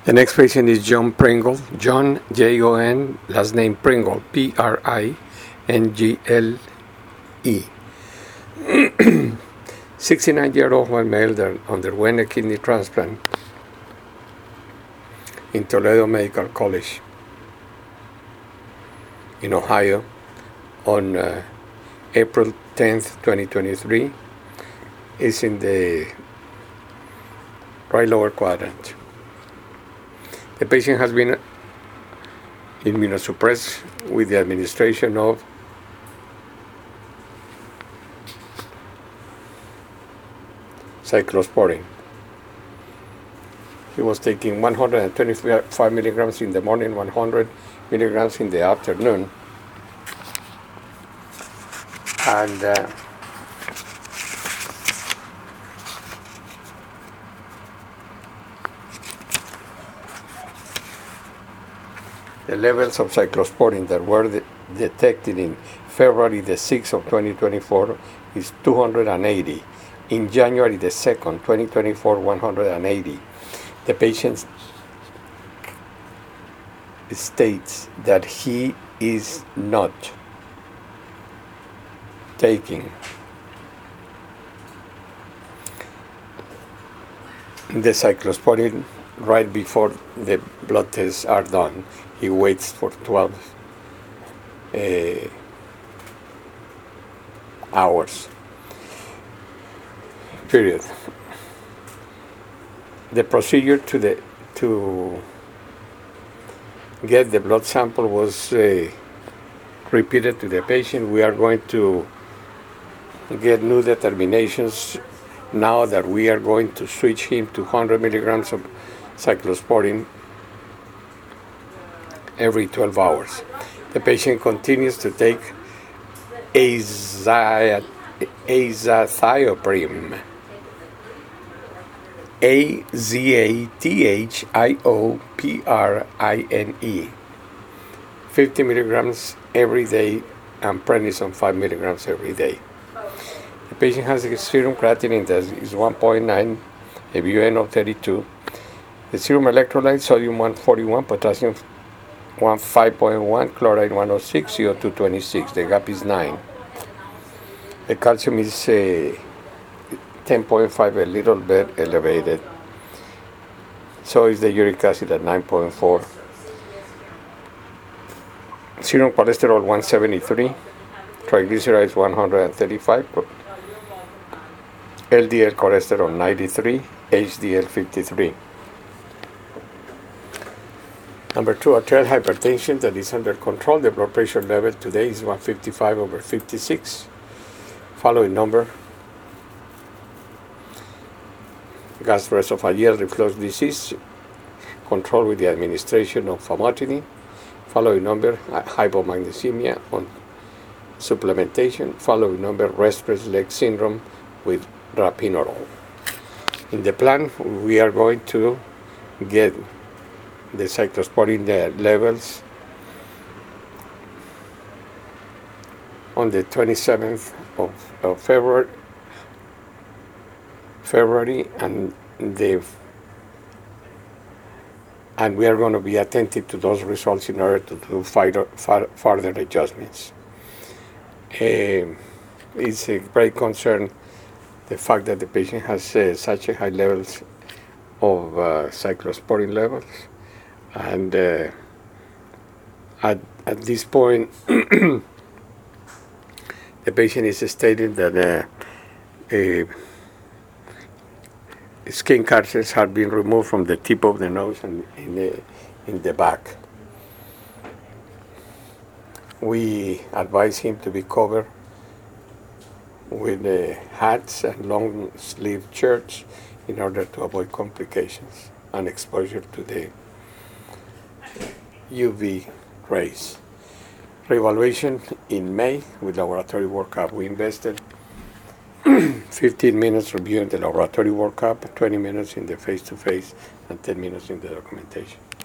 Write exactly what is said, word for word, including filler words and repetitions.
The next patient is John Pringle. John, J O N, last name Pringle, P R I N G L E. sixty-nine-year-old white male that underwent a kidney transplant in Toledo Medical College in Ohio on uh, April tenth, twenty twenty-three, is in the right lower quadrant. The patient has been immunosuppressed with the administration of cyclosporine. He was taking one hundred twenty-five milligrams in the morning, one hundred milligrams in the afternoon. And uh, the levels of cyclosporine that were de- detected in February the sixth of twenty twenty-four is two hundred eighty. In January the second, twenty twenty-four, one hundred eighty. The patient states that he is not taking the cyclosporine right before the blood tests are done. He waits for twelve uh, hours. Period. The procedure to the to get the blood sample was uh, repeated to the patient. We are going to get new determinations now that we are going to switch him to one hundred milligrams of cyclosporine every twelve hours. The patient continues to take azathioprine. A Z A T H I O P R I N E. fifty milligrams every day and prednisone five milligrams every day. The patient has a serum creatinine that is one point nine, a B U N of thirty-two. The serum electrolyte, sodium one forty-one, potassium five point one, chloride one oh six, C O two twenty-six. The gap is nine. The calcium is uh, ten point five, a little bit elevated. So is the uric acid at nine point four. Serum cholesterol one seventy-three, triglycerides one hundred thirty-five, L D L cholesterol ninety-three, H D L fifty-three. Number two, arterial hypertension that is under control. The blood pressure level today is one fifty-five over fifty-six. Following number, gastroesophageal reflux disease, control with the administration of famotidine. Following number, hypomagnesemia on supplementation. Following number, restless leg syndrome with rapinorol. In the plan, we are going to get the cyclosporine levels on the twenty-seventh of, of February, February, and the and we are going to be attentive to those results in order to do further, further adjustments. Uh, it's a great concern the fact that the patient has uh, such a high levels of uh, cyclosporine levels, and uh, at at this point, the patient is stating that uh, uh, skin cartridges have been removed from the tip of the nose and in the in the back. We advise him to be covered with uh, hats and long sleeve shirts in order to avoid complications and exposure to the U V rays. Reevaluation in May with laboratory workup. We invested fifteen minutes reviewing the laboratory workup, twenty minutes in the face-to-face, and ten minutes in the documentation.